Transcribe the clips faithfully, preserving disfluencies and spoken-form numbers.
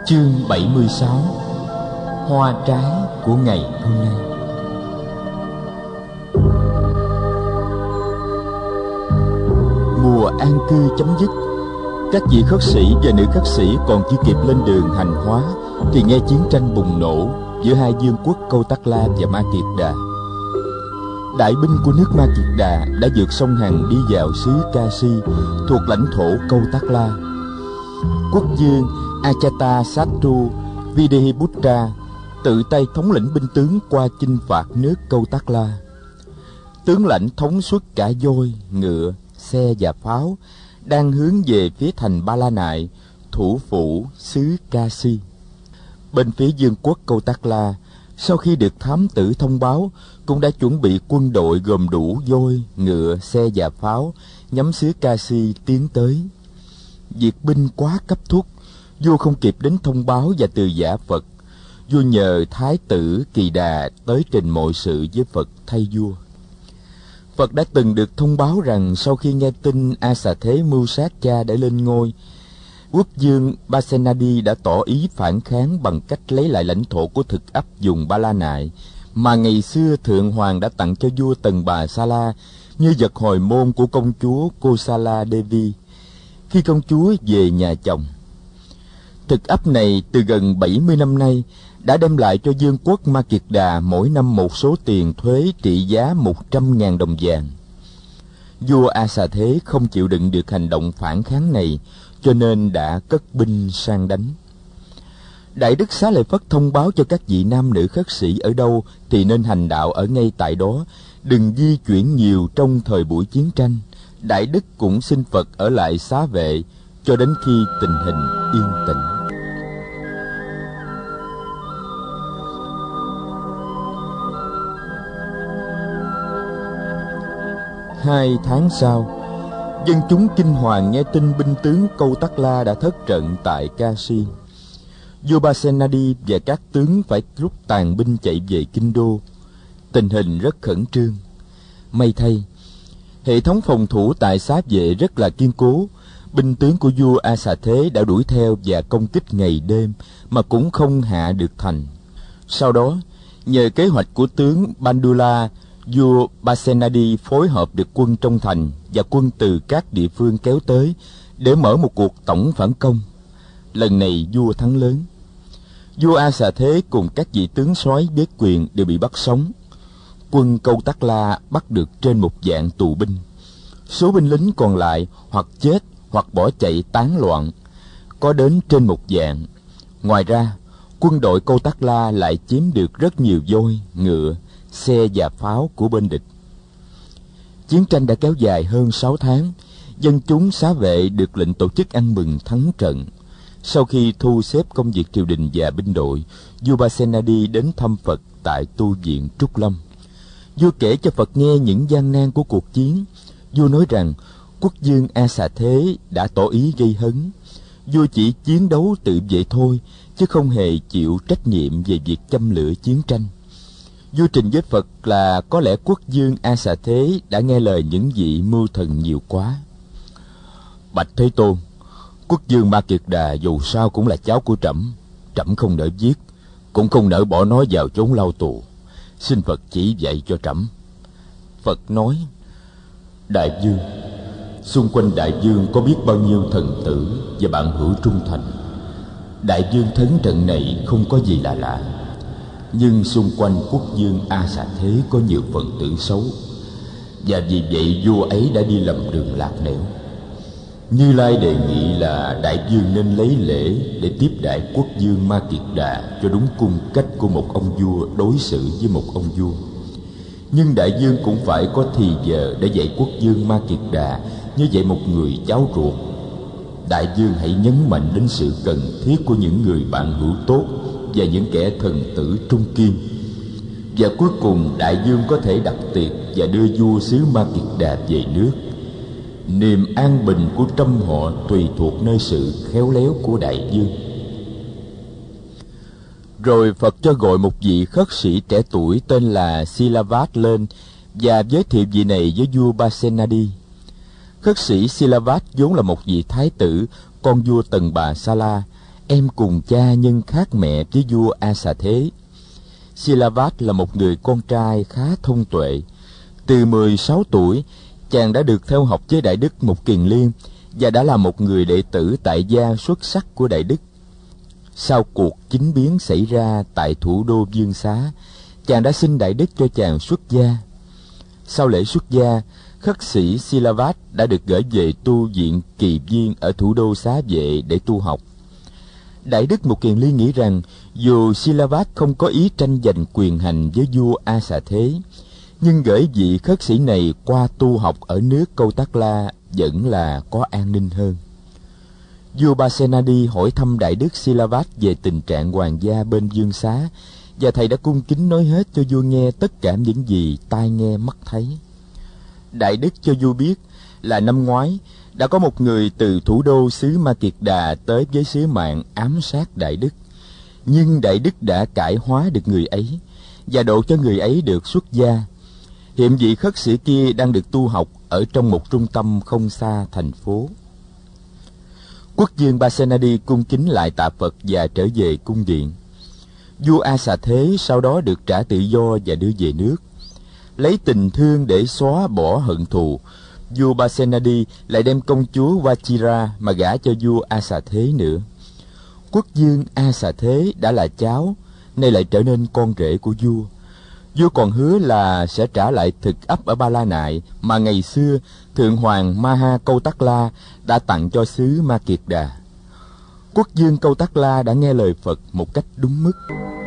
Chương bảy mươi sáu. Hoa trái của ngày hôm nay. Mùa an cư chấm dứt, các vị khất sĩ và nữ khất sĩ còn chưa kịp lên đường hành hóa thì nghe chiến tranh bùng nổ giữa hai vương quốc Câu Tắc La và Ma Kiệt Đà. Đại binh của nước Ma Kiệt Đà đã vượt sông Hằng đi vào xứ Kasi thuộc lãnh thổ Câu Tắc La. Quốc vương Ajatasattu Videhiputra tự tay thống lĩnh binh tướng qua chinh phạt nước Câu Tắc La. Tướng lãnh thống suất cả voi, ngựa, xe và pháo đang hướng về phía thành Ba La Nại, thủ phủ xứ Kasi. Bên phía vương quốc Câu Tắc La, sau khi được thám tử thông báo, cũng đã chuẩn bị quân đội gồm đủ voi, ngựa, xe và pháo nhắm xứ Kasi tiến tới. Việc binh quá cấp thúc, vua không kịp đến thông báo và từ giả Phật. Vua nhờ Thái tử Kỳ Đà tới trình mọi sự với Phật thay vua. Phật đã từng được thông báo rằng sau khi nghe tin A Xà Thế mưu sát cha để lên ngôi, quốc vương Pasenadi đã tỏ ý phản kháng bằng cách lấy lại lãnh thổ của thực ấp vùng Ba La Nại mà ngày xưa Thượng Hoàng đã tặng cho vua Tần Bà Sa La như vật hồi môn của công chúa Kosala Devi khi công chúa về nhà chồng. Thực ấp này từ gần bảy mươi năm nay đã đem lại cho vương quốc Ma Kiệt Đà mỗi năm một số tiền thuế trị giá một trăm nghìn đồng vàng. Vua A Xà Thế không chịu đựng được hành động phản kháng này, cho nên đã cất binh sang đánh. Đại đức Xá Lợi Phất thông báo cho các vị nam nữ khất sĩ ở đâu thì nên hành đạo ở ngay tại đó, đừng di chuyển nhiều trong thời buổi chiến tranh. Đại đức cũng xin Phật ở lại xá vệ cho đến khi tình hình yên tĩnh. Hai tháng sau, dân chúng kinh hoàng nghe tin binh tướng Câu Tắc La đã thất trận tại Kasi. Vua Pasenadi và các tướng phải rút tàn binh chạy về kinh đô. Tình hình rất khẩn trương. May thay, hệ thống phòng thủ tại xá vệ rất là kiên cố. Binh tướng của vua A Xà Thế đã đuổi theo và công kích ngày đêm mà cũng không hạ được thành. Sau đó, nhờ kế hoạch của tướng Bandula, vua Pasenadi phối hợp được quân trong thành và quân từ các địa phương kéo tới để mở một cuộc tổng phản công. Lần này vua thắng lớn. Vua A Xà Thế cùng các vị tướng soái bế quyền đều bị bắt sống. Quân Câu Tắc La bắt được trên một vạn tù binh. Số binh lính còn lại hoặc chết hoặc bỏ chạy tán loạn, có đến trên một vạn. Ngoài ra, quân đội Câu Tắc La lại chiếm được rất nhiều voi, ngựa, xe và pháo của bên địch. Chiến tranh đã kéo dài hơn sáu tháng. Dân chúng xá vệ được lệnh tổ chức ăn mừng thắng trận. Sau khi thu xếp công việc triều đình và binh đội, vua Pasenadi đến thăm Phật tại tu viện Trúc Lâm. Vua kể cho Phật nghe những gian nan của cuộc chiến. Vua nói rằng quốc vương A Xà Thế đã tỏ ý gây hấn. Vua chỉ chiến đấu tự vệ thôi, chứ không hề chịu trách nhiệm về việc châm lửa chiến tranh. Vua trình với Phật là có lẽ quốc vương A Xà Thế đã nghe lời những vị mưu thần nhiều quá. Bạch Thế Tôn, quốc vương Ma Kiệt Đà dù sao cũng là cháu của trẫm, trẫm không nỡ giết, cũng không nỡ bỏ nó vào chốn lao tù. Xin Phật chỉ dạy cho trẫm. Phật nói: Đại vương, xung quanh đại vương có biết bao nhiêu thần tử và bạn hữu trung thành. Đại vương thắng trận này không có gì là lạ. Nhưng xung quanh quốc vương A Xà Thế có nhiều phần tử xấu, và vì vậy vua ấy đã đi lầm đường lạc nẻo. Như Lai đề nghị là đại vương nên lấy lễ để tiếp đãi quốc vương Ma Kiệt Đà cho đúng cung cách của một ông vua đối xử với một ông vua. Nhưng đại vương cũng phải có thì giờ để dạy quốc vương Ma Kiệt Đà như vậy một người cháu ruột. Đại vương hãy nhấn mạnh đến sự cần thiết của những người bạn hữu tốt và những kẻ thần tử trung kiên. Và cuối cùng đại vương có thể đặt tiệc và đưa vua xứ Ma Kiệt Đà về nước. Niềm an bình của trăm họ tùy thuộc nơi sự khéo léo của đại vương. Rồi Phật cho gọi một vị khất sĩ trẻ tuổi tên là Silavat lên và giới thiệu vị này với vua Pasenadi. Khất sĩ Silavat vốn là một vị thái tử, con vua Tần Bà Sa La, em cùng cha nhưng khác mẹ với vua A Xà Thế. Silavat là một người con trai khá thông tuệ. Từ mười sáu tuổi, chàng đã được theo học với Đại Đức Mục Kiền Liên và đã là một người đệ tử tại gia xuất sắc của Đại Đức. Sau cuộc chính biến xảy ra tại thủ đô Dương Xá, chàng đã xin Đại Đức cho chàng xuất gia. Sau lễ xuất gia, khất sĩ Silavat đã được gửi về tu viện Kỳ Viên ở thủ đô Xá Vệ để tu học. Đại Đức Mục Kiền Liên nghĩ rằng dù Silavat không có ý tranh giành quyền hành với vua A Xà Thế, nhưng gửi vị khất sĩ này qua tu học ở nước Câu Tắc La vẫn là có an ninh hơn. Vua Pasenadi hỏi thăm Đại Đức Silavat về tình trạng hoàng gia bên Dương Xá, và thầy đã cung kính nói hết cho vua nghe tất cả những gì tai nghe mắt thấy. Đại Đức cho vua biết là năm ngoái đã có một người từ thủ đô xứ Ma Kiệt Đà tới với sứ mạng ám sát Đại Đức, nhưng Đại Đức đã cải hóa được người ấy và độ cho người ấy được xuất gia. Hiện vị khất sĩ kia đang được tu học ở trong một trung tâm không xa thành phố. Quốc vương Pasenadi cung kính lại tạ Phật và trở về cung điện. Vua A Xà Thế sau đó được trả tự do và đưa về nước. Lấy tình thương để xóa bỏ hận thù, vua Pasenadi lại đem công chúa Vajira mà gả cho vua A Xà Thế nữa. Quốc vương A Xà Thế đã là cháu, nay lại trở nên con rể của vua. Vua còn hứa là sẽ trả lại thực ấp ở Ba La Nại mà ngày xưa Thượng Hoàng Maha Câu Tắc La đã tặng cho xứ Ma Kiệt Đà. Quốc vương Câu Tắc La đã nghe lời Phật một cách đúng mức.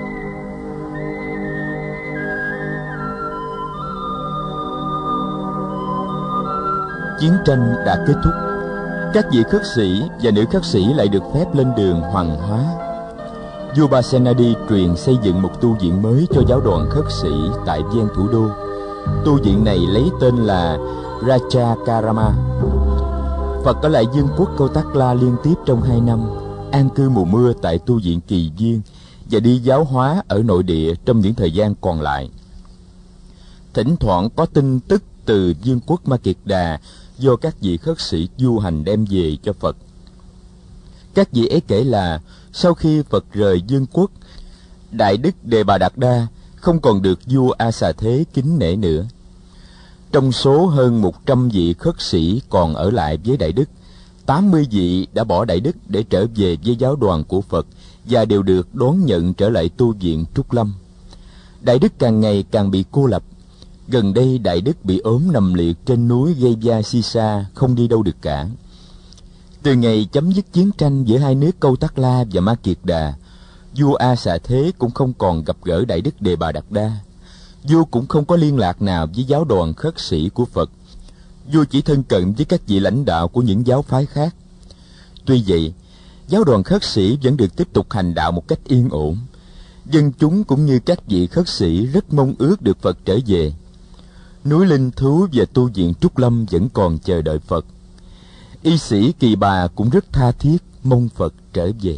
Chiến tranh đã kết thúc. Các vị khất sĩ và nữ khất sĩ lại được phép lên đường hoàng hóa. Vua Pasenadi truyền xây dựng một tu viện mới cho giáo đoàn khất sĩ tại ven thủ đô. Tu viện này lấy tên là Raja Karama. Phật ở lại vương quốc Câu Tắc La liên tiếp trong hai năm, an cư mùa mưa tại tu viện Kỳ Viên và đi giáo hóa ở nội địa trong những thời gian còn lại. Thỉnh thoảng có tin tức từ vương quốc Ma Kiệt Đà do các vị khất sĩ du hành đem về cho Phật. Các vị ấy kể là sau khi Phật rời vương quốc, Đại Đức Đề Bà Đạt Đa không còn được vua A Xà Thế kính nể nữa. Trong số hơn một trăm vị khất sĩ còn ở lại với Đại Đức, tám mươi vị đã bỏ Đại Đức để trở về với giáo đoàn của Phật và đều được đón nhận trở lại tu viện Trúc Lâm. Đại Đức càng ngày càng bị cô lập. Gần đây Đại Đức bị ốm nằm liệt trên núi Gaya Sisa, không đi đâu được cả. Từ ngày chấm dứt chiến tranh giữa hai nước Câu Tắc La và Ma Kiệt Đà, vua A Xà Thế cũng không còn gặp gỡ Đại Đức Đề Bà Đạt Đa. Vua cũng không có liên lạc nào với giáo đoàn khất sĩ của Phật. Vua chỉ thân cận với các vị lãnh đạo của những giáo phái khác. Tuy vậy, giáo đoàn khất sĩ vẫn được tiếp tục hành đạo một cách yên ổn. Dân chúng cũng như các vị khất sĩ rất mong ước được Phật trở về. Núi Linh Thú và tu viện Trúc Lâm vẫn còn chờ đợi Phật. Y sĩ Kỳ Bà cũng rất tha thiết mong Phật trở về.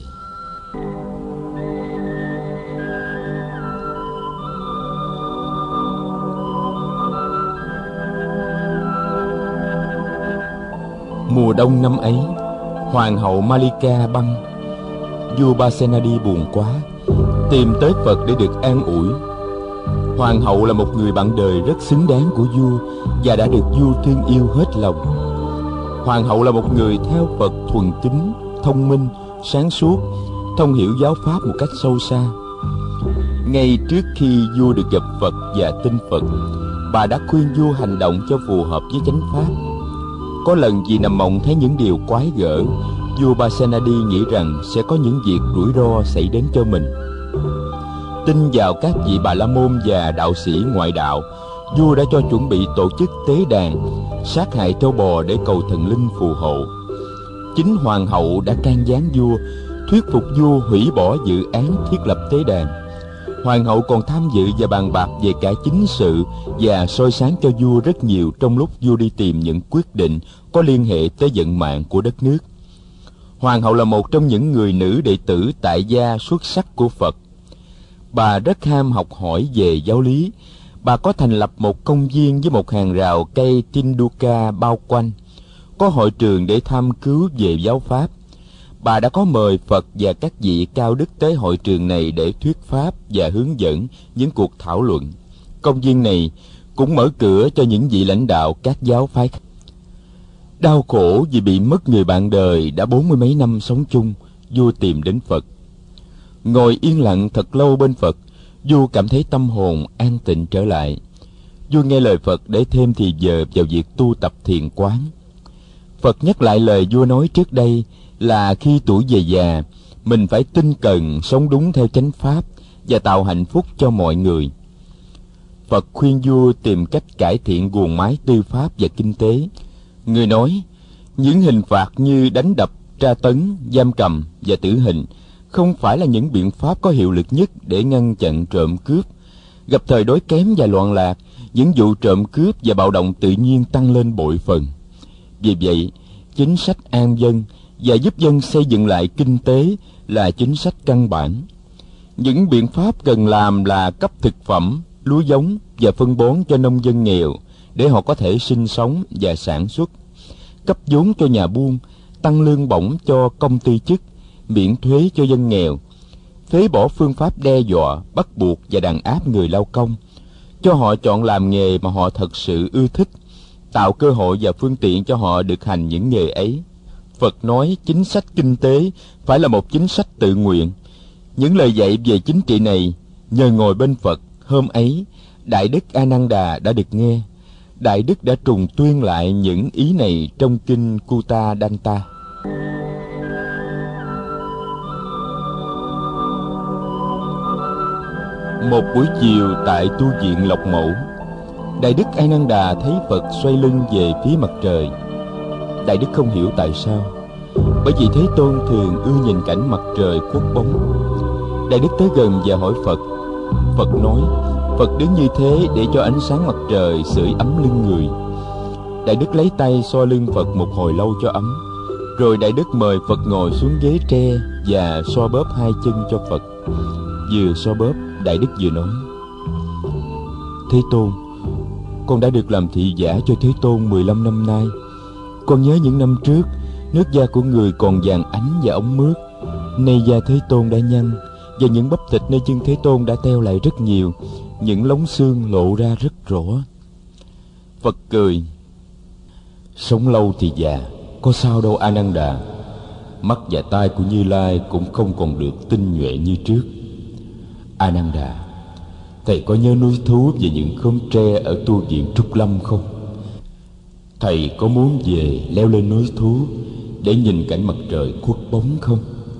Mùa đông năm ấy, Hoàng hậu Malika băng. Vua Pasenadi buồn quá, tìm tới Phật để được an ủi. Hoàng hậu là một người bạn đời rất xứng đáng của vua và đã được vua thương yêu hết lòng. Hoàng hậu là một người theo Phật thuần kính, thông minh, sáng suốt, thông hiểu giáo pháp một cách sâu xa. Ngay trước khi vua được gặp Phật và tin Phật, bà đã khuyên vua hành động cho phù hợp với chánh pháp. Có lần vì nằm mộng thấy những điều quái gở, vua Pasenadi nghĩ rằng sẽ có những việc rủi ro xảy đến cho mình. Tin vào các vị Bà La Môn và đạo sĩ ngoại đạo, vua đã cho chuẩn bị tổ chức tế đàn, sát hại trâu bò để cầu thần linh phù hộ. Chính hoàng hậu đã can gián vua, thuyết phục vua hủy bỏ dự án thiết lập tế đàn. Hoàng hậu còn tham dự và bàn bạc về cả chính sự và soi sáng cho vua rất nhiều trong lúc vua đi tìm những quyết định có liên hệ tới vận mạng của đất nước. Hoàng hậu là một trong những người nữ đệ tử tại gia xuất sắc của Phật. Bà rất ham học hỏi về giáo lý. Bà có thành lập một công viên với một hàng rào cây Tinduka bao quanh, có hội trường để tham cứu về giáo pháp. bà đã có mời Phật và các vị cao đức tới hội trường này để thuyết pháp và hướng dẫn những cuộc thảo luận. Công viên này cũng mở cửa cho những vị lãnh đạo các giáo phái. Đau khổ vì bị mất người bạn đời đã bốn mươi mấy năm sống chung, vua tìm đến Phật. Ngồi yên lặng thật lâu bên Phật, vua cảm thấy tâm hồn an tịnh trở lại. Vua nghe lời Phật để thêm thì giờ vào việc tu tập thiền quán. Phật nhắc lại lời vua nói trước đây là khi tuổi về già, mình phải tinh cần sống đúng theo chánh pháp và tạo hạnh phúc cho mọi người. Phật khuyên vua tìm cách cải thiện guồng máy tư pháp và kinh tế. Người nói, những hình phạt như đánh đập, tra tấn, giam cầm và tử hình không phải là những biện pháp có hiệu lực nhất để ngăn chặn trộm cướp. Gặp thời đói kém và loạn lạc, những vụ trộm cướp và bạo động tự nhiên tăng lên bội phần. Vì vậy, chính sách an dân và giúp dân xây dựng lại kinh tế là chính sách căn bản. Những biện pháp cần làm là cấp thực phẩm, lúa giống và phân bón cho nông dân nghèo để họ có thể sinh sống và sản xuất, cấp vốn cho nhà buôn, tăng lương bổng cho công ty chức, miễn thuế cho dân nghèo, phế bỏ phương pháp đe dọa, bắt buộc và đàn áp người lao công, cho họ chọn làm nghề mà họ thật sự ưa thích, tạo cơ hội và phương tiện cho họ được hành những nghề ấy. Phật nói chính sách kinh tế phải là một chính sách tự nguyện. Những lời dạy về chính trị này, nhờ ngồi bên Phật, hôm ấy, Đại Đức A Nan Đà đã được nghe. Đại Đức đã trùng tuyên lại những ý này trong kinh Kutta Danta. Một buổi chiều tại tu viện Lộc Mẫu, Đại Đức A Nan Đà thấy Phật xoay lưng về phía mặt trời. Đại Đức không hiểu tại sao, bởi vì Thế Tôn thường ưa nhìn cảnh mặt trời khuất bóng. Đại Đức tới gần và hỏi Phật. Phật nói, Phật đứng như thế để cho ánh sáng mặt trời sưởi ấm lưng người. Đại Đức lấy tay xoa lưng Phật một hồi lâu cho ấm, rồi Đại Đức mời Phật ngồi xuống ghế tre và xoa bóp hai chân cho Phật. Vừa xoa bóp, Đại Đức vừa nói, Thế Tôn, con đã được làm thị giả cho Thế Tôn mười lăm năm nay. Con nhớ những năm trước, nước da của người còn vàng ánh và ống mướt. Nay da Thế Tôn đã nhăn, và những bắp thịt nơi chân Thế Tôn đã teo lại rất nhiều, những lóng xương lộ ra rất rõ. Phật cười, sống lâu thì già, có sao đâu A Nan Đà. Mắt và tai của Như Lai cũng không còn được tinh nhuệ như trước. A Nan Đà, thầy có nhớ núi thú và những khóm tre ở tu viện Trúc Lâm không? Thầy có muốn về leo lên núi thú để nhìn cảnh mặt trời khuất bóng không?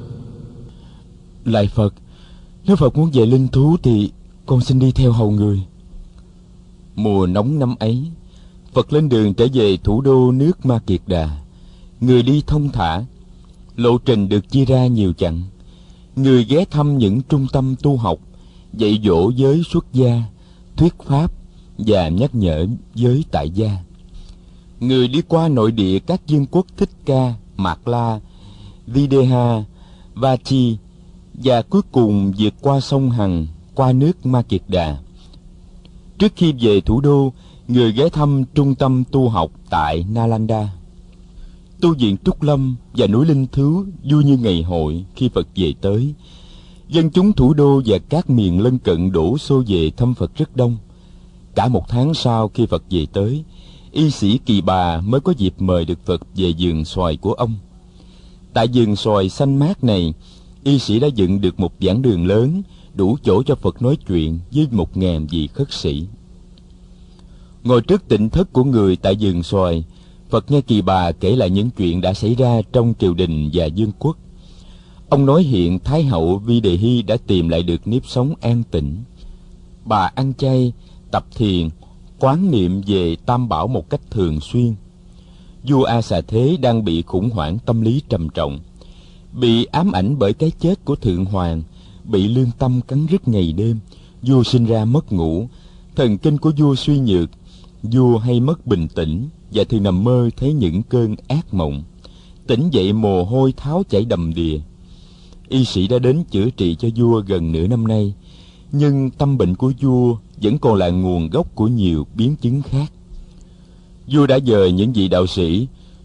Lại Phật, nếu Phật muốn về linh thú thì con xin đi theo hầu người. Mùa nóng năm ấy, Phật lên đường trở về thủ đô nước Ma Kiệt Đà. Người đi thông thả, lộ trình được chia ra nhiều chặng. Người ghé thăm những trung tâm tu học, dạy dỗ giới xuất gia, thuyết pháp và nhắc nhở giới tại gia. Người đi qua nội địa các vương quốc Thích Ca, Mạt La, Videha, Vachi, và cuối cùng vượt qua sông Hằng, qua nước Ma Kiệt Đà. Trước khi về thủ đô, người ghé thăm trung tâm tu học tại Nalanda. Tu viện Trúc Lâm và núi Linh Thú vui như ngày hội khi Phật về tới. Dân chúng thủ đô và các miền lân cận đổ xô về thăm Phật rất đông. Cả một tháng sau khi Phật về tới, y sĩ Kỳ Bà mới có dịp mời được Phật về vườn xoài của ông. Tại vườn xoài xanh mát này, y sĩ đã dựng được một giảng đường lớn, đủ chỗ cho Phật nói chuyện với một ngàn vị khất sĩ. Ngồi trước tịnh thất của người tại vườn xoài, Phật nghe Kỳ Bà kể lại những chuyện đã xảy ra trong triều đình và vương quốc. Ông nói hiện Thái hậu Vi Đề Hy đã tìm lại được nếp sống an tĩnh. Bà ăn chay, tập thiền, quán niệm về Tam Bảo một cách thường xuyên. Vua A Xà Thế đang bị khủng hoảng tâm lý trầm trọng, bị ám ảnh bởi cái chết của Thượng Hoàng, bị lương tâm cắn rứt ngày đêm. Vua sinh ra mất ngủ, thần kinh của vua suy nhược, vua hay mất bình tĩnh và thường nằm mơ thấy những cơn ác mộng. Tỉnh dậy mồ hôi tháo chảy đầm đìa. Y sĩ đã đến chữa trị cho vua gần nửa năm nay, nhưng tâm bệnh của vua vẫn còn là nguồn gốc của nhiều biến chứng khác. Vua đã dời những vị đạo sĩ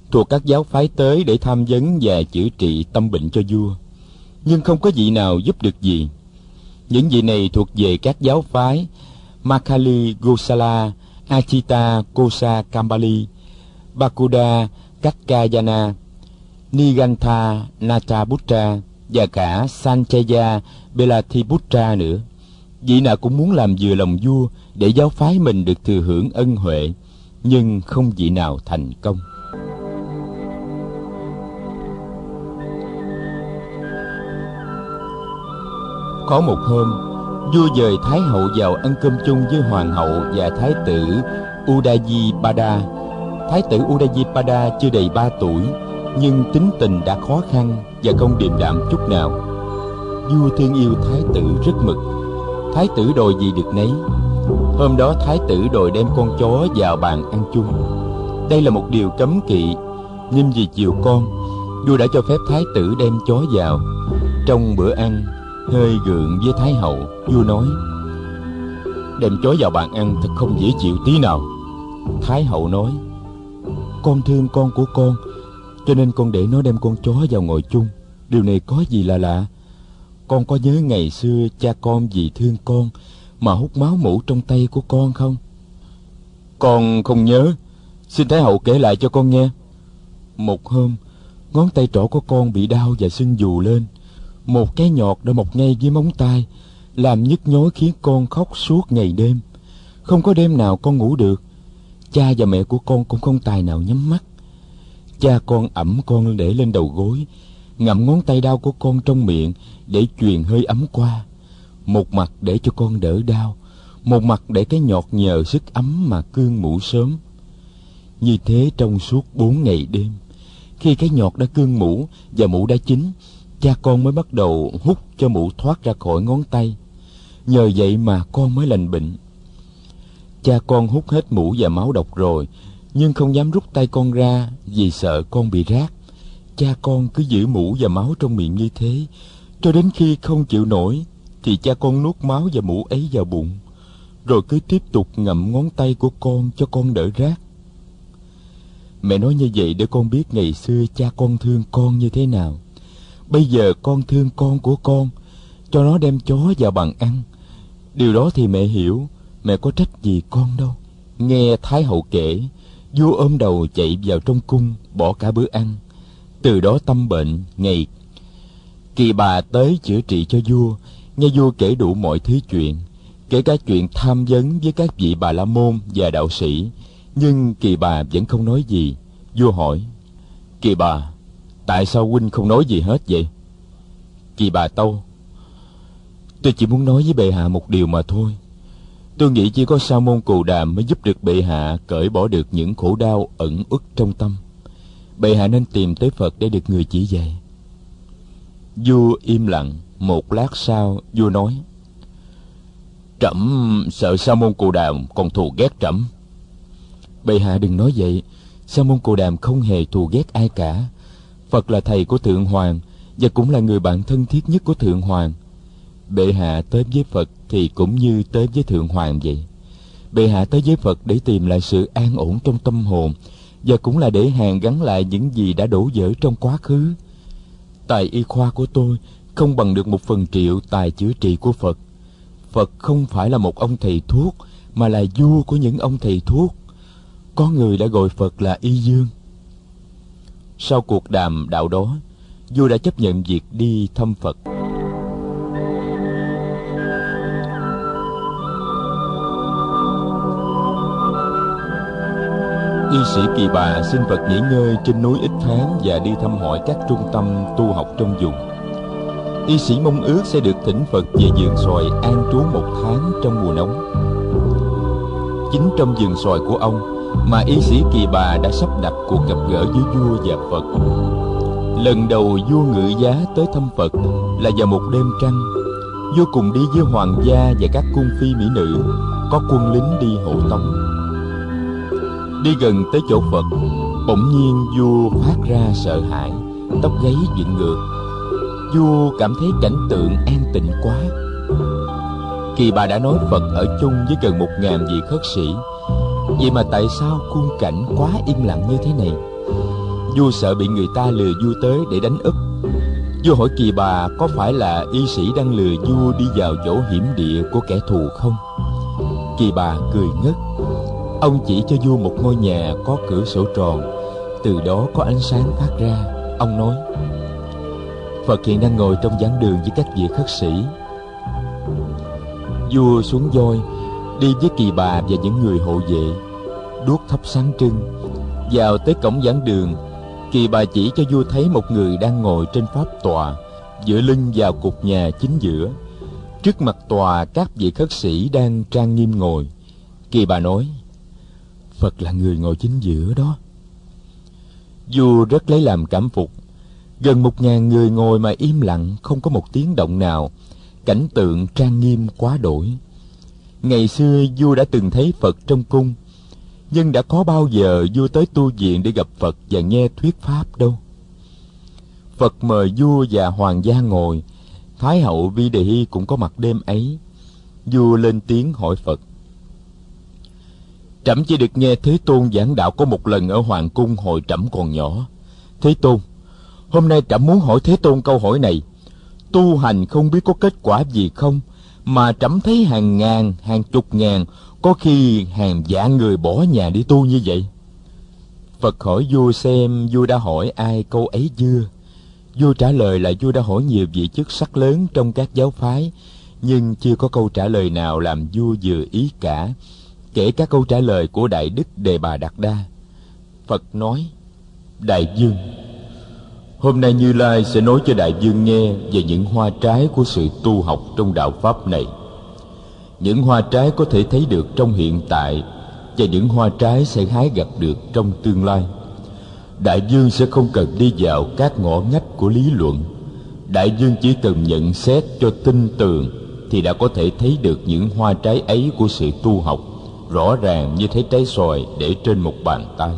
thuộc các giáo phái tới để tham vấn và chữa trị tâm bệnh cho vua, nhưng không có vị nào giúp được gì. Những vị này thuộc về các giáo phái Makali Gosala, Achita Kosa Kambali, Bakuda Katkayana, Nigantha Nathaputra và cả Sanchaya Belathiputra nữa. Vị nào cũng muốn làm vừa lòng vua để giáo phái mình được thừa hưởng ân huệ, nhưng không vị nào thành công. Có một hôm, vua dời Thái hậu vào ăn cơm chung với hoàng hậu và thái tử Udayipada. Thái tử Udayipada chưa đầy ba tuổi, nhưng tính tình đã khó khăn và không điềm đạm chút nào. Vua thương yêu thái tử rất mực. Thái tử đòi gì được nấy. Hôm đó thái tử đòi đem con chó vào bàn ăn chung. Đây là một điều cấm kỵ, nhưng vì chiều con, vua đã cho phép thái tử đem chó vào. Trong bữa ăn, hơi gượng với thái hậu, vua nói: đem chó vào bàn ăn thật không dễ chịu tí nào. Thái hậu nói: con thương con của con, cho nên con để nó đem con chó vào ngồi chung. Điều này có gì là lạ? Con có nhớ ngày xưa cha con vì thương con mà hút máu mủ trong tay của con không? Con không nhớ. Xin thái hậu kể lại cho con nghe. Một hôm, ngón tay trỏ của con bị đau và sưng vù lên. Một cái nhọt đã mọc ngay dưới móng tay, làm nhức nhối khiến con khóc suốt ngày đêm. Không có đêm nào con ngủ được. Cha và mẹ của con cũng không tài nào nhắm mắt. Cha con ẵm con để lên đầu gối, ngậm ngón tay đau của con trong miệng để truyền hơi ấm qua. Một mặt để cho con đỡ đau, một mặt để cái nhọt nhờ sức ấm mà cương mủ sớm. Như thế trong suốt bốn ngày đêm. Khi cái nhọt đã cương mủ và mủ đã chín, cha con mới bắt đầu hút cho mủ thoát ra khỏi ngón tay. Nhờ vậy mà con mới lành bệnh. Cha con hút hết mủ và máu độc rồi, nhưng không dám rút tay con ra vì sợ con bị rát. Cha con cứ giữ mủ và máu trong miệng như thế, cho đến khi không chịu nổi thì cha con nuốt máu và mủ ấy vào bụng, rồi cứ tiếp tục ngậm ngón tay của con cho con đỡ rát. Mẹ nói như vậy để con biết ngày xưa cha con thương con như thế nào. Bây giờ con thương con của con, cho nó đem chó vào bàn ăn. Điều đó thì mẹ hiểu, mẹ có trách gì con đâu. Nghe thái hậu kể, vua ôm đầu chạy vào trong cung, bỏ cả bữa ăn. Từ đó tâm bệnh ngày. Kỳ bà tới chữa trị cho vua, nghe vua kể đủ mọi thứ chuyện, kể cả chuyện tham vấn với các vị bà la môn và đạo sĩ. Nhưng Kỳ bà vẫn không nói gì. Vua hỏi: Kỳ bà, tại sao huynh không nói gì hết vậy? Kỳ bà tâu: tôi chỉ muốn nói với bệ hạ một điều mà thôi. Tôi nghĩ chỉ có Sa môn Cù Đàm mới giúp được bệ hạ cởi bỏ được những khổ đau ẩn uất trong tâm. Bệ hạ nên tìm tới Phật để được người chỉ dạy. Vua im lặng. Một lát sau, vua nói: Trẫm sợ Sa môn Cù Đàm còn thù ghét trẫm. Bệ hạ đừng nói vậy. Sa môn Cù Đàm không hề thù ghét ai cả. Phật là thầy của Thượng Hoàng và cũng là người bạn thân thiết nhất của Thượng Hoàng. Bệ hạ tới với Phật thì cũng như tới với Thượng Hoàng vậy. Bệ hạ tới với Phật để tìm lại sự an ổn trong tâm hồn, và cũng là để hàn gắn lại những gì đã đổ vỡ trong quá khứ. Tài y khoa của tôi không bằng được một phần triệu tài chữa trị của Phật. Phật không phải là một ông thầy thuốc, mà là vua của những ông thầy thuốc. Có người đã gọi Phật là Y Dương. Sau cuộc đàm đạo đó, vua đã chấp nhận việc đi thăm Phật. Y sĩ Kỳ Bà xin Phật nghỉ ngơi trên núi ít tháng và đi thăm hỏi các trung tâm tu học trong vùng. Y sĩ mong ước sẽ được thỉnh Phật về vườn xoài an trú một tháng trong mùa nóng. Chính trong vườn xoài của ông mà y sĩ Kỳ Bà đã sắp đặt cuộc gặp gỡ với vua và Phật. Lần đầu vua ngự giá tới thăm Phật là vào một đêm trăng. Vua cùng đi với hoàng gia và các cung phi mỹ nữ, có quân lính đi hộ tống. Đi gần tới chỗ Phật, bỗng nhiên vua phát ra sợ hãi, tóc gáy dựng ngược. Vua cảm thấy cảnh tượng an tịnh quá. Kỳ Bà đã nói Phật ở chung với gần một ngàn vị khất sĩ, vậy mà tại sao khung cảnh quá im lặng như thế này? Vua sợ bị người ta lừa vua tới để đánh úp. Vua hỏi Kỳ Bà có phải là y sĩ đang lừa vua đi vào chỗ hiểm địa của kẻ thù không? Kỳ Bà cười ngất. Ông chỉ cho vua một ngôi nhà có cửa sổ tròn, từ đó có ánh sáng phát ra. Ông nói: Phật hiện đang ngồi trong giảng đường với các vị khất sĩ. Vua xuống voi, đi với Kỳ Bà và những người hộ vệ, đuốc thắp sáng trưng. Vào tới cổng giảng đường, Kỳ Bà chỉ cho vua thấy một người đang ngồi trên pháp tọa, dựa lưng vào cột nhà chính giữa. Trước mặt tòa, các vị khất sĩ đang trang nghiêm ngồi. Kỳ Bà nói: Phật là người ngồi chính giữa đó. Vua rất lấy làm cảm phục. Gần một ngàn người ngồi mà im lặng, không có một tiếng động nào. Cảnh tượng trang nghiêm quá đổi. Ngày xưa vua đã từng thấy Phật trong cung, nhưng đã có bao giờ vua tới tu viện để gặp Phật và nghe thuyết pháp đâu. Phật mời vua và hoàng gia ngồi. Thái hậu Vi Đề Hy cũng có mặt đêm ấy. Vua lên tiếng hỏi Phật: Trẫm chỉ được nghe Thế Tôn giảng đạo có một lần ở hoàng cung hồi trẫm còn nhỏ. Thế Tôn, hôm nay trẫm muốn hỏi Thế Tôn câu hỏi này. Tu hành không biết có kết quả gì không, mà trẫm thấy hàng ngàn, hàng chục ngàn, có khi hàng vạn người bỏ nhà đi tu như vậy. Phật hỏi vua xem vua đã hỏi ai câu ấy chưa. Vua trả lời là vua đã hỏi nhiều vị chức sắc lớn trong các giáo phái, nhưng chưa có câu trả lời nào làm vua vừa ý cả, kể cả câu trả lời của Đại Đức Đề Bà Đạt Đa. Phật nói: Đại vương, hôm nay Như Lai sẽ nói cho đại vương nghe về những hoa trái của sự tu học trong đạo pháp này. Những hoa trái có thể thấy được trong hiện tại, và những hoa trái sẽ hái gặt được trong tương lai. Đại vương sẽ không cần đi vào các ngõ ngách của lý luận. Đại vương chỉ cần nhận xét cho tinh tường thì đã có thể thấy được những hoa trái ấy của sự tu học, rõ ràng như thấy trái xoài để trên một bàn tay.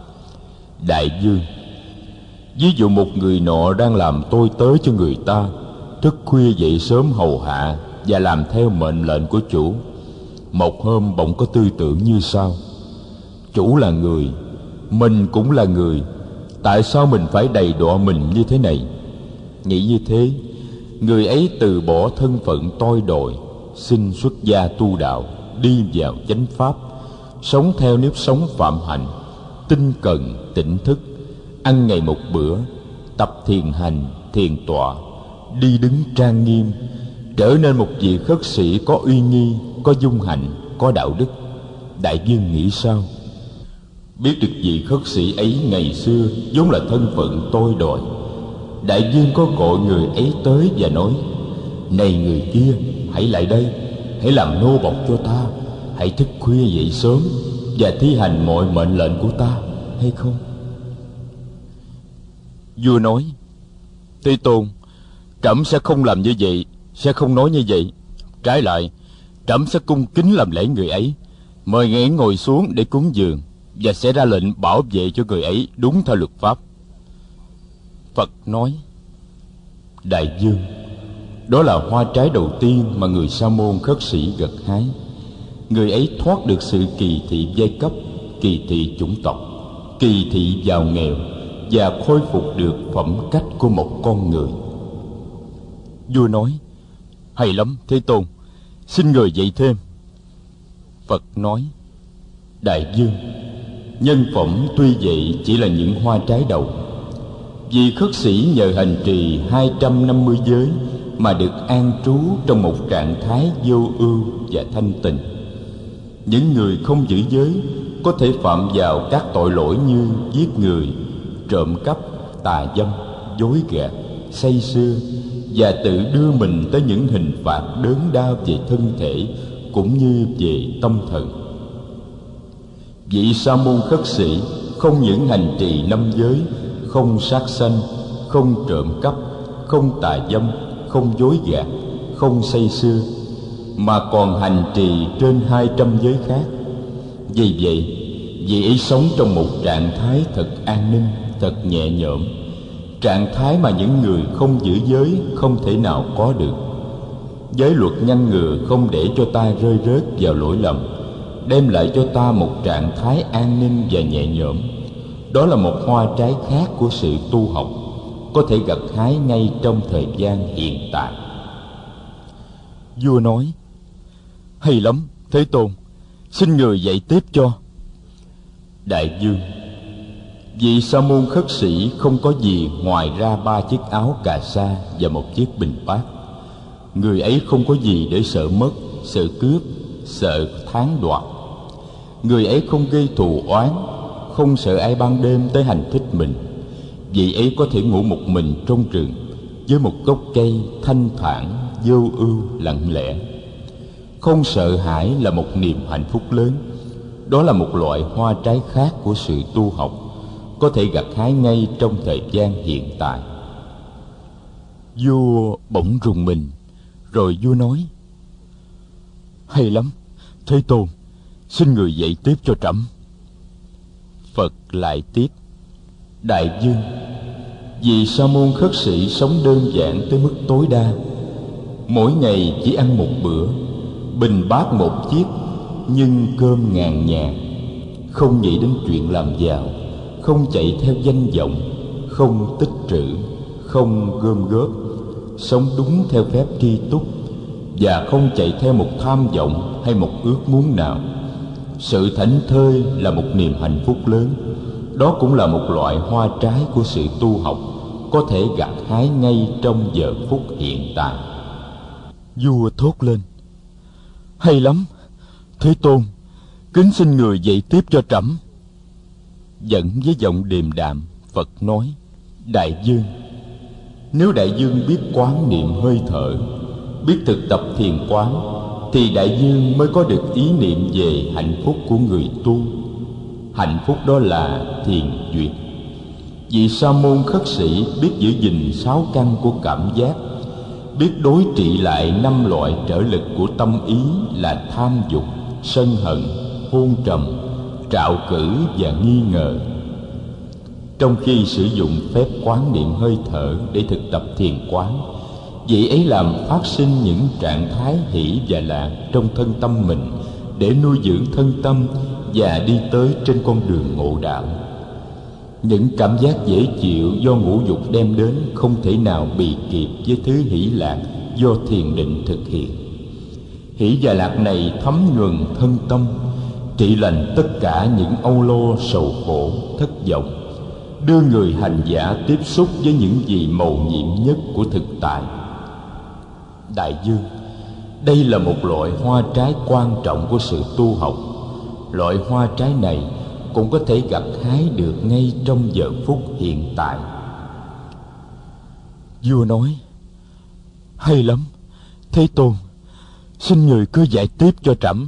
Đại vương, ví dụ một người nọ đang làm tôi tớ cho người ta, thức khuya dậy sớm hầu hạ và làm theo mệnh lệnh của chủ. Một hôm bỗng có tư tưởng như sau: chủ là người, mình cũng là người, tại sao mình phải đầy đọa mình như thế này? Nghĩ như thế, người ấy từ bỏ thân phận tôi đòi, xin xuất gia tu đạo, đi vào chánh pháp, sống theo nếp sống phạm hạnh, tinh cần tỉnh thức, ăn ngày một bữa, tập thiền hành, thiền tọa, đi đứng trang nghiêm, trở nên một vị khất sĩ có uy nghi, có dung hạnh, có đạo đức. Đại vương nghĩ sao? Biết được vị khất sĩ ấy ngày xưa vốn là thân phận tôi đòi, đại vương có gọi người ấy tới và nói: Này người kia, hãy lại đây, hãy làm nô bộc cho ta, hãy thức khuya dậy sớm và thi hành mọi mệnh lệnh của ta, hay không? Vua nói: Thế Tôn, trẫm sẽ không làm như vậy, sẽ không nói như vậy. Trái lại, trẫm sẽ cung kính làm lễ người ấy, mời người ấy ngồi xuống để cúng dường, và sẽ ra lệnh bảo vệ cho người ấy đúng theo luật pháp. Phật nói: Đại vương, đó là hoa trái đầu tiên mà người sa môn khất sĩ gặt hái. Người ấy thoát được sự kỳ thị giai cấp, kỳ thị chủng tộc, kỳ thị giàu nghèo, và khôi phục được phẩm cách của một con người. Vua nói: Hay lắm Thế Tôn, xin người dạy thêm. Phật nói: Đại vương, nhân phẩm tuy vậy chỉ là những hoa trái đầu. Vì khất sĩ nhờ hành trì hai trăm năm mươi giới mà được an trú trong một trạng thái vô ưu và thanh tịnh. Những người không giữ giới có thể phạm vào các tội lỗi như giết người, trộm cắp, tà dâm, dối gạt, say sưa, và tự đưa mình tới những hình phạt đớn đau về thân thể cũng như về tâm thần. Vị sa môn khất sĩ không những hành trì năm giới, không sát sanh, không trộm cắp, không tà dâm, không dối gạt, không say sưa, mà còn hành trì trên hai trăm giới khác. Vì vậy, vị ấy sống trong một trạng thái thật an ninh, thật nhẹ nhõm, trạng thái mà những người không giữ giới không thể nào có được. Giới luật ngăn ngừa không để cho ta rơi rớt vào lỗi lầm, đem lại cho ta một trạng thái an ninh và nhẹ nhõm. Đó là một hoa trái khác của sự tu học, có thể gặt hái ngay trong thời gian hiện tại. Vua nói: hay lắm, Thế Tôn, xin người dạy tiếp cho. Đại vương: vị sa môn khất sĩ không có gì ngoài ra ba chiếc áo cà sa và một chiếc bình bát. Người ấy không có gì để sợ mất, sợ cướp, sợ thán đoạt. Người ấy không gây thù oán, không sợ ai ban đêm tới hành thích mình. Vị ấy có thể ngủ một mình trong rừng với một gốc cây thanh thản, vô ưu, lặng lẽ. Không sợ hãi là một niềm hạnh phúc lớn. Đó là một loại hoa trái khác của sự tu học, có thể gặt hái ngay trong thời gian hiện tại. Vua bỗng rùng mình, rồi vua nói: hay lắm, Thế Tôn, xin người dạy tiếp cho trẫm. Phật lại tiếp: đại vương, vì sa môn khất sĩ sống đơn giản tới mức tối đa, mỗi ngày chỉ ăn một bữa, bình bát một chiếc, nhưng cơm ngàn nhà, không nghĩ đến chuyện làm giàu, không chạy theo danh vọng, không tích trữ, không gom góp, sống đúng theo phép tri túc, và không chạy theo một tham vọng hay một ước muốn nào. Sự thảnh thơi là một niềm hạnh phúc lớn. Đó cũng là một loại hoa trái của sự tu học, có thể gặt hái ngay trong giờ phút hiện tại. Vua thốt lên: hay lắm, Thế Tôn, kính xin người dạy tiếp cho trẫm. Dẫn với giọng điềm đạm, Phật nói: đại vương, nếu đại vương biết quán niệm hơi thở, biết thực tập thiền quán, thì đại vương mới có được ý niệm về hạnh phúc của người tu. Hạnh phúc đó là thiền duyệt. Vị sa môn khất sĩ biết giữ gìn sáu căn của cảm giác, biết đối trị lại năm loại trở lực của tâm ý là tham dục, sân hận, hôn trầm, trạo cử và nghi ngờ. Trong khi sử dụng phép quán niệm hơi thở để thực tập thiền quán, vị ấy làm phát sinh những trạng thái hỷ và lạc trong thân tâm mình để nuôi dưỡng thân tâm và đi tới trên con đường ngộ đạo. Những cảm giác dễ chịu do ngũ dục đem đến không thể nào bì kịp với thứ hỷ lạc do thiền định thực hiện. Hỷ và lạc này thấm nhuần thân tâm, trị lành tất cả những âu lo sầu khổ, thất vọng, đưa người hành giả tiếp xúc với những gì mầu nhiệm nhất của thực tại. Đại vương, đây là một loại hoa trái quan trọng của sự tu học. Loại hoa trái này cũng có thể gặt hái được ngay trong giờ phút hiện tại. Vua nói: hay lắm, Thế Tôn, xin người cứ dạy tiếp cho trẫm.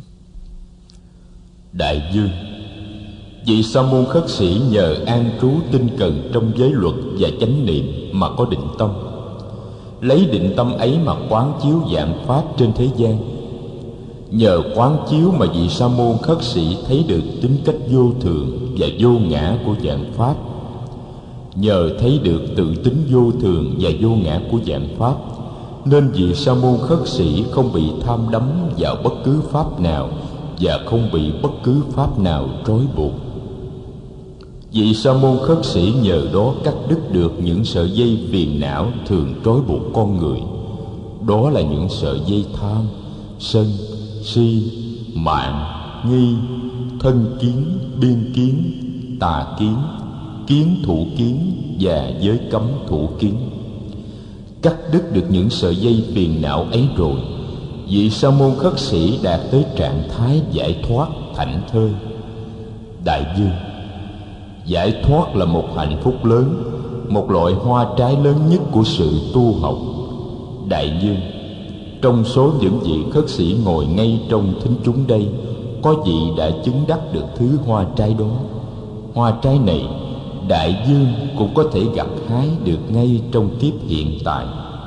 Đại vương, vị sa môn khất sĩ nhờ an trú tinh cần trong giới luật và chánh niệm mà có định tâm. Lấy định tâm ấy mà quán chiếu vạn pháp trên thế gian. Nhờ quán chiếu mà vị sa môn khất sĩ thấy được tính cách vô thường và vô ngã của vạn pháp. Nhờ thấy được tự tính vô thường và vô ngã của vạn pháp, nên vị sa môn khất sĩ không bị tham đắm vào bất cứ pháp nào và không bị bất cứ pháp nào trói buộc. Vị sa môn khất sĩ nhờ đó cắt đứt được những sợi dây phiền não thường trói buộc con người. Đó là những sợi dây tham, sân, si, mạng, nghi, thân kiến, biên kiến, tà kiến, kiến thủ kiến và giới cấm thủ kiến. Cắt đứt được những sợi dây phiền não ấy rồi, vị sa môn khất sĩ đạt tới trạng thái giải thoát thảnh thơi. Đại vương, giải thoát là một hạnh phúc lớn, một loại hoa trái lớn nhất của sự tu học. Đại vương, trong số những vị khất sĩ ngồi ngay trong thính chúng đây, có vị đã chứng đắc được thứ hoa trái đó. Hoa trái này, đại vương cũng có thể gặt hái được ngay trong kiếp hiện tại.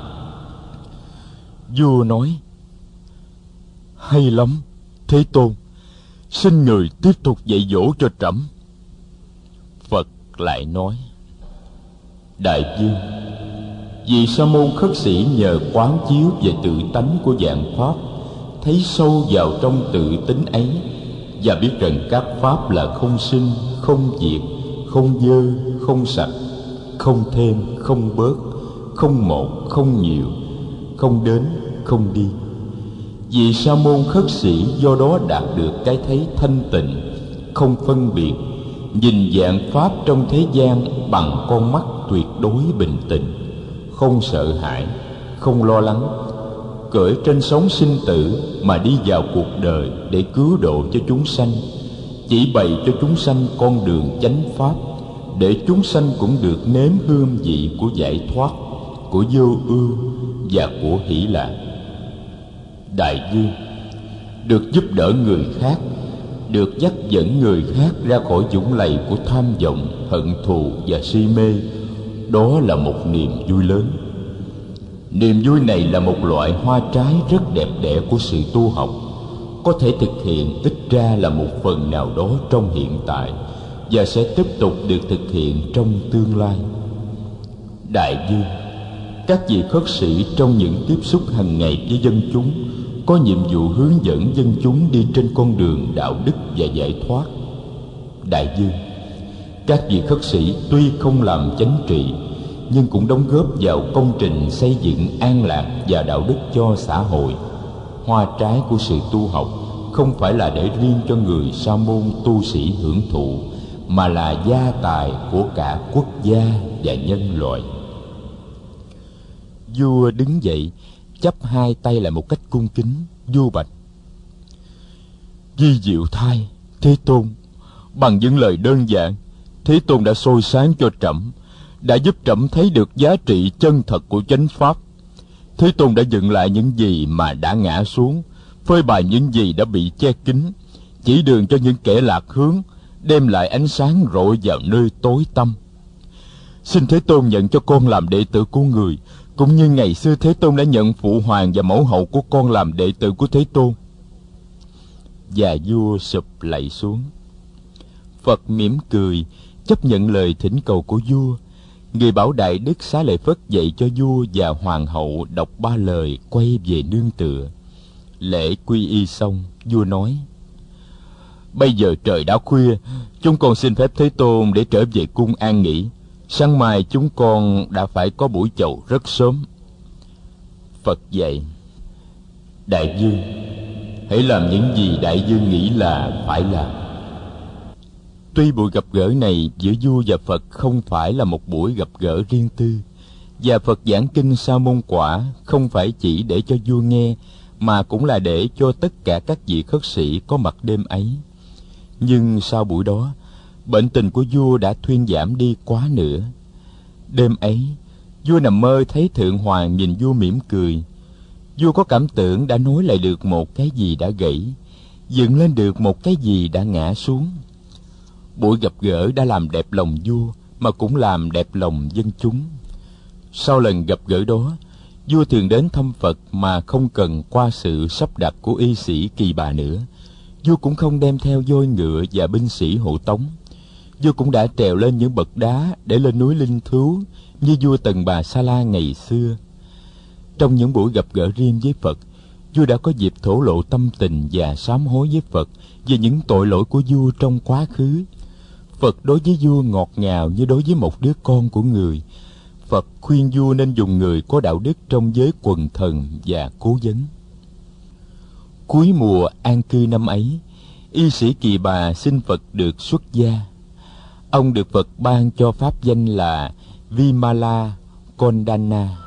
Vua nói: hay lắm, Thế Tôn, xin người tiếp tục dạy dỗ cho trẫm. Phật lại nói: đại vương, vì sa môn khất sĩ nhờ quán chiếu về tự tánh của vạn pháp, thấy sâu vào trong tự tính ấy và biết rằng các pháp là không sinh, không diệt, không dơ, không sạch, không thêm, không bớt, không một, không nhiều, không đến, không đi. Vị sa môn khất sĩ do đó đạt được cái thấy thanh tịnh, không phân biệt, nhìn vạn pháp trong thế gian bằng con mắt tuyệt đối bình tĩnh, không sợ hãi, không lo lắng, cởi trên sóng sinh tử mà đi vào cuộc đời để cứu độ cho chúng sanh, chỉ bày cho chúng sanh con đường chánh pháp, để chúng sanh cũng được nếm hương vị của giải thoát, của vô ưu và của hỷ lạc. Đại dương, được giúp đỡ người khác, được dắt dẫn người khác ra khỏi vũng lầy của tham vọng, hận thù và si mê, đó là một niềm vui lớn. Niềm vui này là một loại hoa trái rất đẹp đẽ của sự tu học, có thể thực hiện ít ra là một phần nào đó trong hiện tại và sẽ tiếp tục được thực hiện trong tương lai. Đại dương, các vị khất sĩ trong những tiếp xúc hàng ngày với dân chúng có nhiệm vụ hướng dẫn dân chúng đi trên con đường đạo đức và giải thoát. Đại dương, các vị khất sĩ tuy không làm chánh trị nhưng cũng đóng góp vào công trình xây dựng an lạc và đạo đức cho xã hội. Hoa trái của sự tu học không phải là để riêng cho người sa môn tu sĩ hưởng thụ, mà là gia tài của cả quốc gia và nhân loại. Vua đứng dậy, chắp hai tay lại một cách cung kính. Vua bạch: Di Diệu Thai, Thế Tôn, bằng những lời đơn giản, Thế Tôn đã soi sáng cho trẫm, đã giúp trẫm thấy được giá trị chân thật của chánh pháp. Thế Tôn đã dựng lại những gì mà đã ngã xuống, phơi bày những gì đã bị che kín, chỉ đường cho những kẻ lạc hướng, đem lại ánh sáng rọi vào nơi tối tăm. Xin Thế Tôn nhận cho con làm đệ tử của người, cũng như ngày xưa Thế Tôn đã nhận phụ hoàng và mẫu hậu của con làm đệ tử của Thế Tôn. Và vua sụp lạy xuống. Phật mỉm cười, chấp nhận lời thỉnh cầu của vua. Người bảo Đại Đức Xá Lợi Phất dạy cho vua và hoàng hậu đọc ba lời quay về nương tựa. Lễ quy y xong, vua nói: Bây giờ trời đã khuya, chúng con xin phép Thế Tôn để trở về cung an nghỉ. Sáng mai chúng con đã phải có buổi chầu rất sớm. Phật dạy: Đại dương, hãy làm những gì đại dương nghĩ là phải làm. Tuy buổi gặp gỡ này giữa vua và Phật không phải là một buổi gặp gỡ riêng tư, và Phật giảng kinh Sa Môn Quả không phải chỉ để cho vua nghe, mà cũng là để cho tất cả các vị khất sĩ có mặt đêm ấy. Nhưng sau buổi đó, bệnh tình của vua đã thuyên giảm đi quá nữa. Đêm ấy, vua nằm mơ thấy Thượng Hoàng nhìn vua mỉm cười. Vua có cảm tưởng đã nối lại được một cái gì đã gãy, dựng lên được một cái gì đã ngã xuống. Buổi gặp gỡ đã làm đẹp lòng vua, mà cũng làm đẹp lòng dân chúng. Sau lần gặp gỡ đó, vua thường đến thăm Phật mà không cần qua sự sắp đặt của y sĩ Kỳ Bà nữa. Vua cũng không đem theo voi ngựa và binh sĩ hộ tống. Vua cũng đã trèo lên những bậc đá để lên núi linh thú như vua Tần Bà Sa La ngày xưa. Trong những buổi gặp gỡ riêng với Phật, vua đã có dịp thổ lộ tâm tình và sám hối với Phật về những tội lỗi của vua trong quá khứ. Phật đối với vua ngọt ngào như đối với một đứa con của người. Phật khuyên vua nên dùng người có đạo đức trong giới quần thần và cố vấn. Cuối mùa an cư năm ấy, y sĩ Kỳ Bà xin Phật được xuất gia. Ông được Phật ban cho pháp danh là Vimala Kondana.